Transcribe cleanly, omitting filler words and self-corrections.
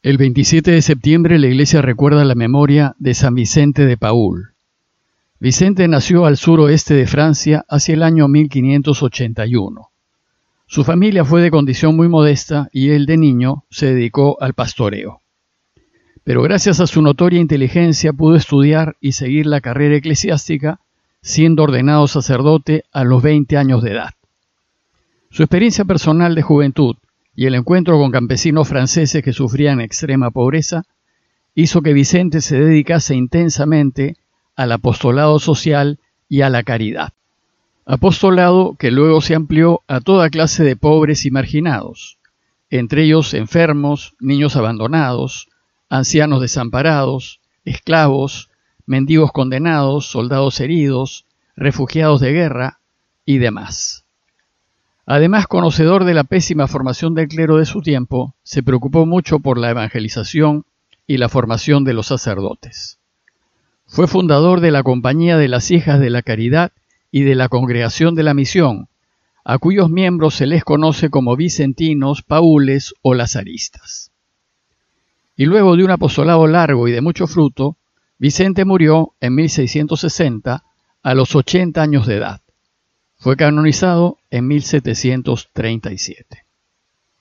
El 27 de septiembre la iglesia recuerda la memoria de San Vicente de Paúl. Vicente nació al suroeste de Francia hacia el año 1581. Su familia fue de condición muy modesta y él de niño se dedicó al pastoreo. Pero gracias a su notoria inteligencia pudo estudiar y seguir la carrera eclesiástica, siendo ordenado sacerdote a los 20 años de edad. Su experiencia personal de juventud y el encuentro con campesinos franceses que sufrían extrema pobreza hizo que Vicente se dedicase intensamente al apostolado social y a la caridad. Apostolado que luego se amplió a toda clase de pobres y marginados, entre ellos enfermos, niños abandonados, ancianos desamparados, esclavos, mendigos condenados, soldados heridos, refugiados de guerra y demás. Además, conocedor de la pésima formación del clero de su tiempo, se preocupó mucho por la evangelización y la formación de los sacerdotes. Fue fundador de la Compañía de las Hijas de la Caridad y de la Congregación de la Misión, a cuyos miembros se les conoce como vicentinos, paules o lazaristas. Y luego de un apostolado largo y de mucho fruto, Vicente murió en 1660 a los 80 años de edad. Fue canonizado en 1737.